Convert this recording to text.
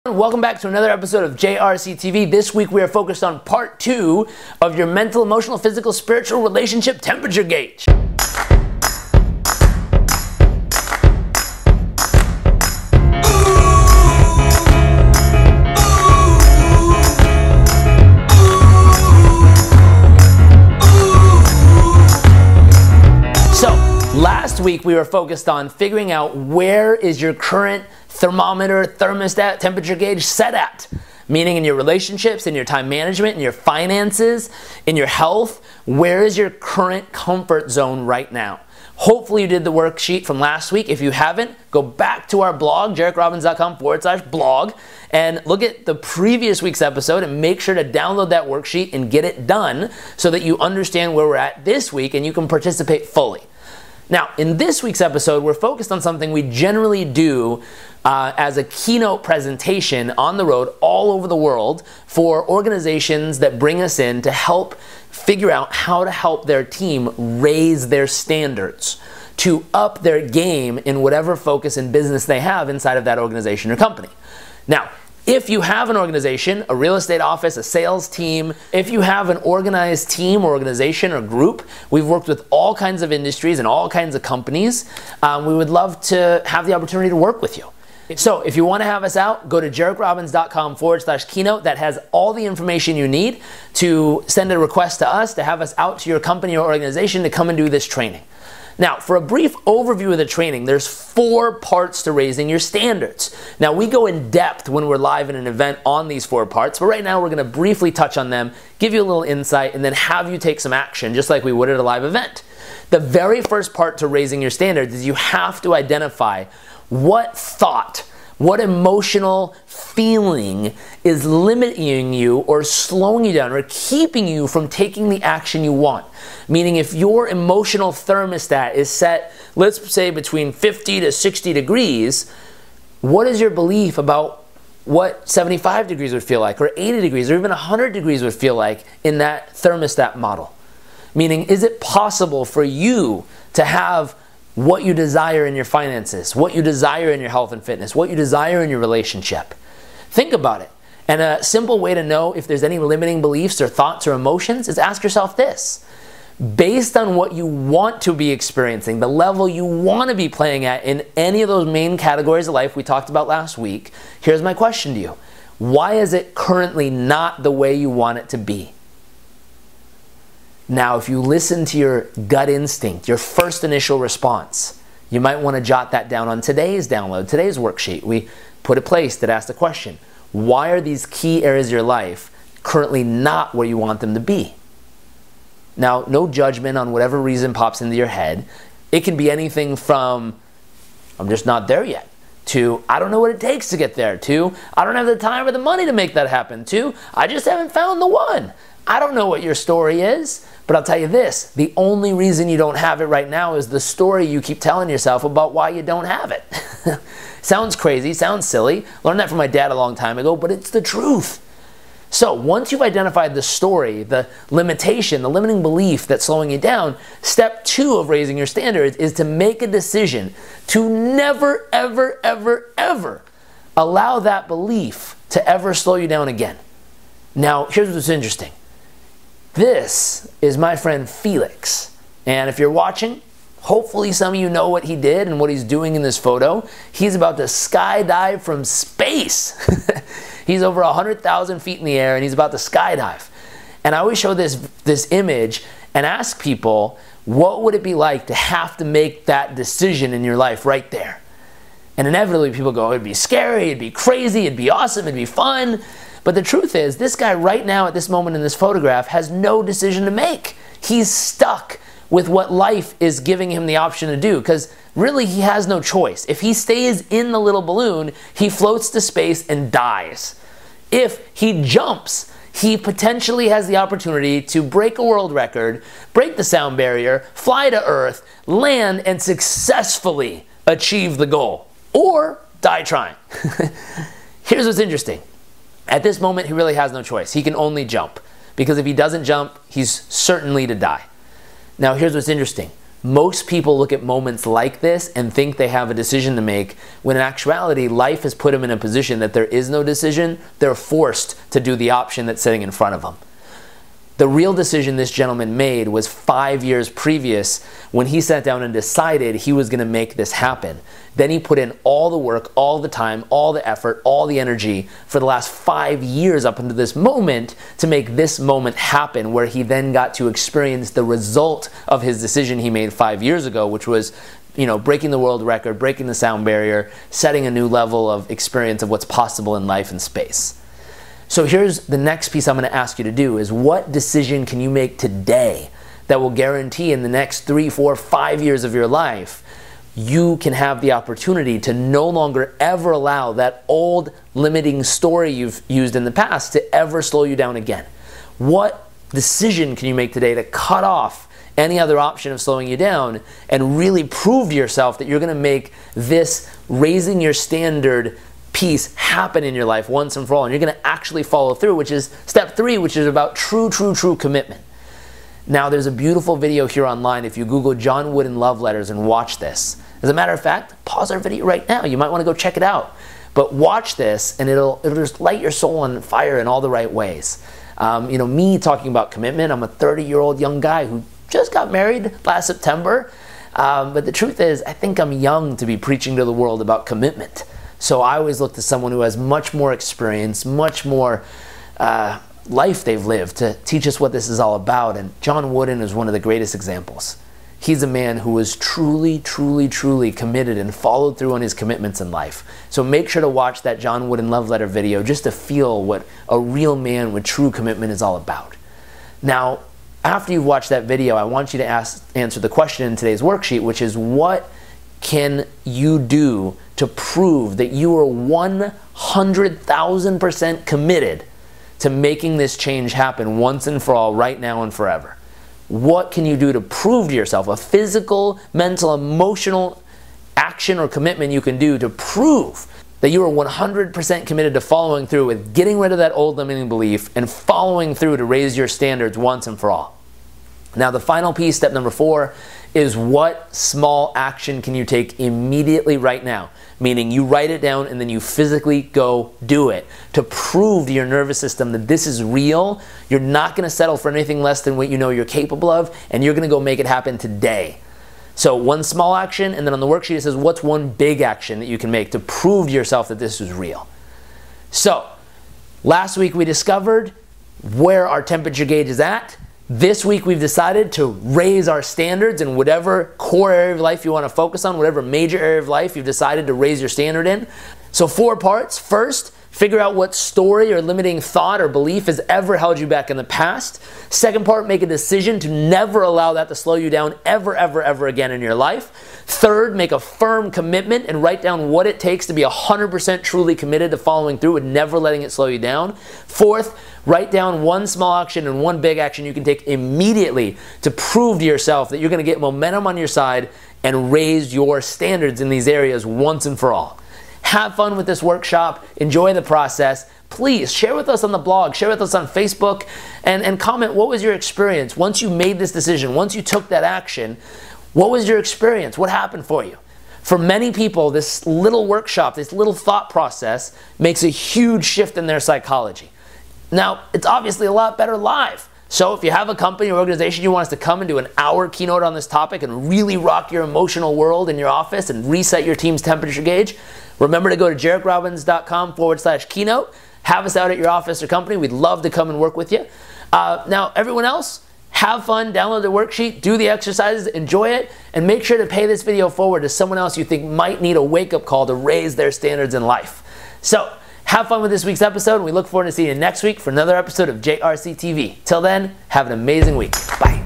Welcome back to another episode of JRC TV. This week we are focused on part 2 of your mental, emotional, physical, spiritual relationship temperature gauge. So, last week we were focused on figuring out where is your current thermometer, thermostat, temperature gauge set at. Meaning in your relationships, in your time management, in your finances, in your health, where is your current comfort zone right now? Hopefully you did the worksheet from last week. If you haven't, go back to our blog, JerrickRobbins.com/blog, and look at the previous week's episode and make sure to download that worksheet and get it done so that you understand where we're at this week and you can participate fully. Now, in this week's episode, we're focused on something we generally do as a keynote presentation on the road all over the world for organizations that bring us in to help figure out how to help their team raise their standards, to up their game in whatever focus and business they have inside of that organization or company. Now, if you have an organization, a real estate office, a sales team, if you have an organized team or organization or group, we've worked with all kinds of industries and all kinds of companies. We would love to have the opportunity to work with you. So if you want to have us out, go to JerrickRobbins.com/keynote. That has all the information you need to send a request to us to have us out to your company or organization to come and do this training. Now, for a brief overview of the training, there's 4 parts to raising your standards. Now, we go in depth when we're live in an event on these 4 parts, but right now we're going to briefly touch on them, give you a little insight, and then have you take some action, just like we would at a live event. The very first part to raising your standards is you have to identify what thought, what emotional feeling is limiting you or slowing you down or keeping you from taking the action you want. Meaning if your emotional thermostat is set, let's say between 50 to 60 degrees, what is your belief about what 75 degrees would feel like, or 80 degrees, or even 100 degrees would feel like in that thermostat model? Meaning, is it possible for you to have what you desire in your finances, what you desire in your health and fitness, what you desire in your relationship? Think about it. And a simple way to know if there's any limiting beliefs or thoughts or emotions is ask yourself this. Based on what you want to be experiencing, the level you want to be playing at in any of those main categories of life we talked about last week, here's my question to you. Why is it currently not the way you want it to be? Now, if you listen to your gut instinct, your first initial response, you might want to jot that down on today's download, today's worksheet. We put a place that asks the question, why are these key areas of your life currently not where you want them to be? Now, no judgment on whatever reason pops into your head. It can be anything from, I'm just not there yet, to, I don't know what it takes to get there, to, I don't have the time or the money to make that happen, to, I just haven't found the one. I don't know what your story is, but I'll tell you this, the only reason you don't have it right now is the story you keep telling yourself about why you don't have it. Sounds crazy, sounds silly. Learned that from my dad a long time ago, but it's the truth. So once you've identified the story, the limitation, the limiting belief that's slowing you down, step 2 of raising your standards is to make a decision to never, ever, ever, ever allow that belief to ever slow you down again. Now, here's what's interesting. This is my friend Felix. And if you're watching, hopefully some of you know what he did and what he's doing in this photo. He's about to skydive from space. He's over 100,000 feet in the air and he's about to skydive. And I always show this image and ask people, what would it be like to have to make that decision in your life right there? And inevitably people go, it'd be scary, it'd be crazy, it'd be awesome, it'd be fun. But the truth is, this guy right now at this moment in this photograph has no decision to make. He's stuck with what life is giving him the option to do, because really he has no choice. If he stays in the little balloon, he floats to space and dies. If he jumps, he potentially has the opportunity to break a world record, break the sound barrier, fly to Earth, land, and successfully achieve the goal. Or die trying. Here's what's interesting. At this moment, he really has no choice. He can only jump. Because if he doesn't jump, he's certainly to die. Now, here's what's interesting. Most people look at moments like this and think they have a decision to make, when in actuality, life has put them in a position that there is no decision. They're forced to do the option that's sitting in front of them. The real decision this gentleman made was 5 years previous, when he sat down and decided he was going to make this happen. Then he put in all the work, all the time, all the effort, all the energy for the last 5 years up into this moment to make this moment happen, where he then got to experience the result of his decision he made 5 years ago, which was, breaking the world record, breaking the sound barrier, setting a new level of experience of what's possible in life and space. So here's the next piece I'm going to ask you to do is, what decision can you make today that will guarantee in the next 3, 4, 5 years of your life, you can have the opportunity to no longer ever allow that old limiting story you've used in the past to ever slow you down again? What decision can you make today to cut off any other option of slowing you down and really prove to yourself that you're going to make this raising your standard piece happen in your life once and for all, and you're going to actually follow through, which is step 3, which is about true commitment. Now, there's a beautiful video here online if you Google John Wooden love letters and watch this. As a matter of fact, pause our video right now. You might want to go check it out. But watch this, and it'll just light your soul on fire in all the right ways. Me talking about commitment, I'm a 30-year-old young guy who just got married last September. But the truth is, I think I'm young to be preaching to the world about commitment. So I always look to someone who has much more experience, much more life they've lived to teach us what this is all about. And John Wooden is one of the greatest examples. He's a man who was truly committed and followed through on his commitments in life. So make sure to watch that John Wooden love letter video just to feel what a real man with true commitment is all about. Now, after you've watched that video, I want you to answer the question in today's worksheet, which is, what can you do to prove that you are 100,000% committed to making this change happen once and for all, right now and forever? What can you do to prove to yourself, a physical, mental, emotional action or commitment you can do to prove that you are 100% committed to following through with getting rid of that old limiting belief and following through to raise your standards once and for all? Now, the final piece, step number 4, is what small action can you take immediately right now? Meaning you write it down and then you physically go do it to prove to your nervous system that this is real. You're not going to settle for anything less than what you know you're capable of, and you're going to go make it happen today. So one small action, and then on the worksheet it says, what's one big action that you can make to prove to yourself that this is real? So last week we discovered where our temperature gauge is at. This week we've decided to raise our standards in whatever core area of life you want to focus on, whatever major area of life you've decided to raise your standard in. So 4 parts. First, figure out what story or limiting thought or belief has ever held you back in the past. Second part, make a decision to never allow that to slow you down ever again in your life. Third, make a firm commitment and write down what it takes to be 100% truly committed to following through and never letting it slow you down. Fourth, write down one small action and one big action you can take immediately to prove to yourself that you're going to get momentum on your side and raise your standards in these areas once and for all. Have fun with this workshop. Enjoy the process. Please share with us on the blog, share with us on Facebook, and comment what was your experience once you made this decision, once you took that action. What was your experience? What happened for you? For many people, this little workshop, this little thought process makes a huge shift in their psychology. Now, it's obviously a lot better live. So if you have a company or organization you want us to come and do an hour keynote on this topic and really rock your emotional world in your office and reset your team's temperature gauge, remember to go to JerrickRobbins.com/keynote. Have us out at your office or company. We'd love to come and work with you. Now, everyone else, have fun, download the worksheet, do the exercises, enjoy it, and make sure to pay this video forward to someone else you think might need a wake-up call to raise their standards in life. So, have fun with this week's episode, and we look forward to seeing you next week for another episode of JRC TV. Till then, have an amazing week. Bye.